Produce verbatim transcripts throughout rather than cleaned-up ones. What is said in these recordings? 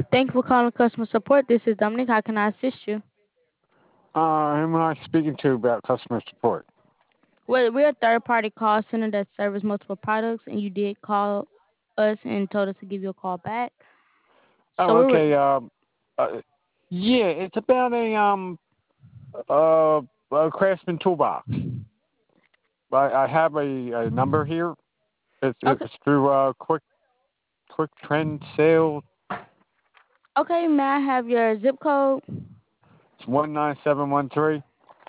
Thank you for calling customer support. This is Dominic. How can I assist you? Uh, who am I speaking to about customer support? Well, we're a third party call center that serves multiple products, and you did call us and told us to give you a call back. So Oh, we were okay. Um, uh, yeah, it's about a um uh a Craftsman toolbox. I, I have a, a number here. It's it okay. was through uh quick quick trend sale. Okay, may I have your zip code? It's one nine seven one three.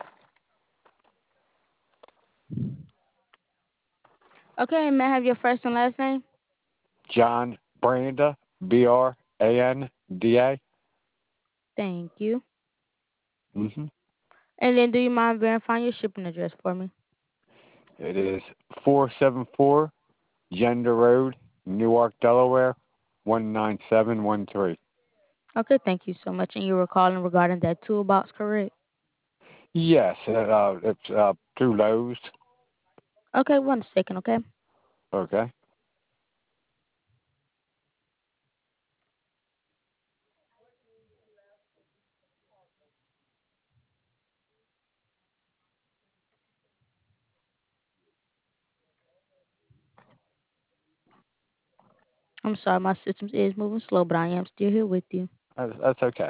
Okay, may I have your first and last name? John Branda, B R A N D A. Thank you. Mm-hmm. And then, do you mind verifying your shipping address for me? It is four seven four Gender Road, Newark, Delaware, one nine seven one three. Okay, thank you so much. And you were calling regarding that toolbox, correct? Yes, uh, uh, it's uh, through Lowe's. Okay, one second, okay? Okay. I'm sorry, my system is moving slow, but I am still here with you. That's, that's okay.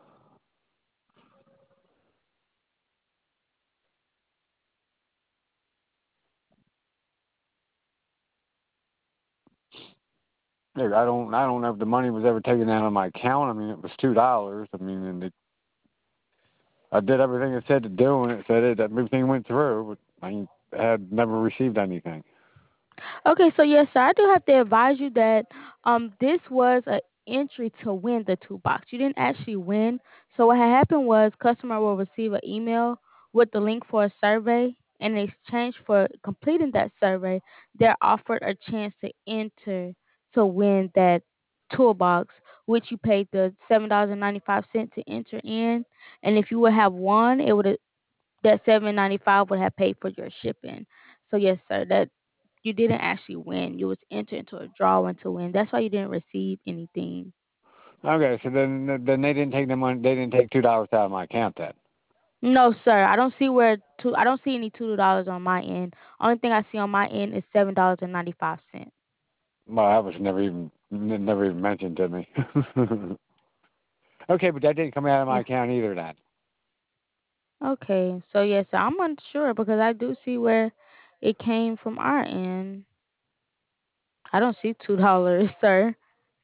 Look, I don't, I don't know if the money was ever taken out of my account. I mean, it was two dollars. I mean, and it, I did everything it said to do, and it said it, that everything went through, but I had never received anything. Okay, so yes, sir, I do have to advise you that um this was an entry to win the two box. You didn't actually win. So what had happened was customer will receive an email with the link for a survey, and in exchange for completing that survey, they're offered a chance to enter to win that toolbox, which you paid the seven dollars and ninety five cents to enter in. And if you would have won, it would have that seven ninety five would have paid for your shipping. So yes, sir, that you didn't actually win. You was entered into a drawing to win. That's why you didn't receive anything. Okay, so then, then they didn't take the money. They didn't take two dollars out of my account then. No, sir. I don't see where two. I don't see any two dollars on my end. Only thing I see on my end is seven dollars and ninety five cents. Well, that was never even, n- never even mentioned to me. Okay, but that didn't come out of my Yeah. account either. Then. Okay. So yes, sir, I'm unsure because I do see where it came from our end. I don't see two dollars, sir.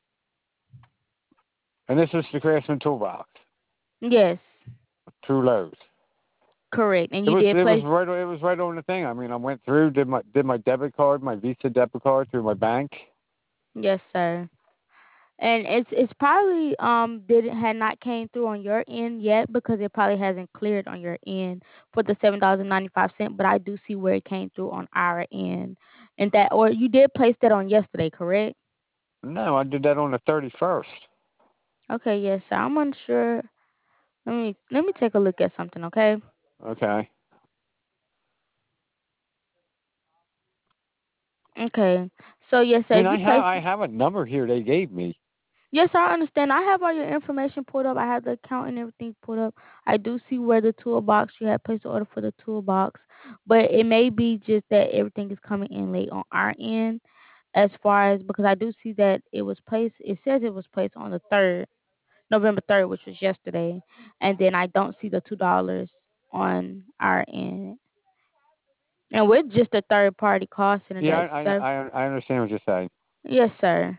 And this was the Craftsman toolbox Yes, through Lowe's. correct. And It you was did it was place. right it was right on the thing. I mean, I went through, did my did my debit card, my Visa debit card through my bank. Yes, sir. And it's it's probably um didn't had not came through on your end yet because it probably hasn't cleared on your end for the seven dollars and ninety five cent. But I do see where it came through on our end, and that or you did place that on yesterday, correct? No, I did that on the thirty first. Okay, yes, sir. I'm unsure. Let me let me take a look at something, okay? Okay. Okay. So yes, I sir. mean, If I you have place I have a number here they gave me. Yes, I understand. I have all your information pulled up. I have the account and everything pulled up. I do see where the toolbox you had placed the order for the toolbox, but it may be just that everything is coming in late on our end. As far as because I do see that it was placed. It says it was placed on the third, November third, which was yesterday, and then I don't see the two dollars on our end. And we're just a third party call center Yeah, that I I serve. I I understand what you're saying. Yes, sir.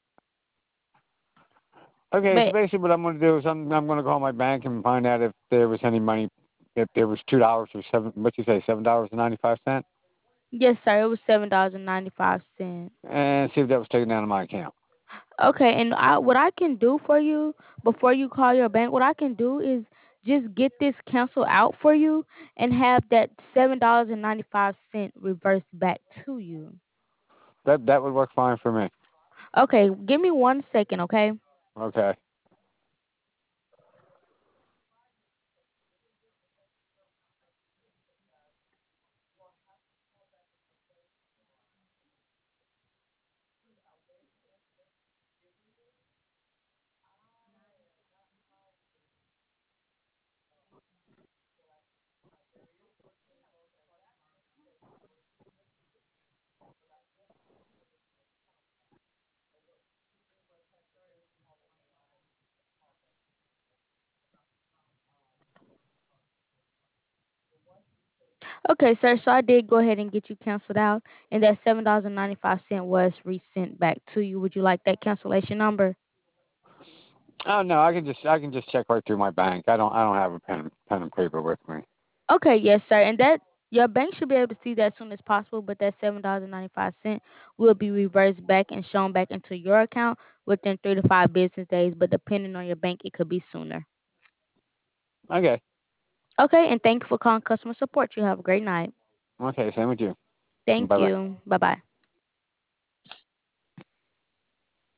Okay, so But basically what I'm going to do is I'm I'm going to call my bank and find out if there was any money, if there was two dollars or seven. What you say, seven dollars and ninety five cent, yes, sir. It was seven dollars and ninety five cents. and see if that was taken out of my account. Okay, and I, what I can do for you before you call your bank, what I can do is just get this cancel out for you and have that seven dollars and ninety five cent reversed back to you. That that would work fine for me. Okay, give me one second, okay? Okay. Okay, sir. So I did go ahead and get you canceled out, and that seven dollars and ninety five cent was resent back to you. Would you like that cancellation number? Oh no, I can just I can just check right through my bank. I don't I don't have a pen pen and paper with me. Okay, yes, sir. And that your bank should be able to see that as soon as possible, but that seven dollars and ninety five cent will be reversed back and shown back into your account within three to five business days. But depending on your bank, it could be sooner. Okay. Okay, and thank you for calling customer support. You have a great night. Okay, same with you. Thank Bye bye. you. Bye bye.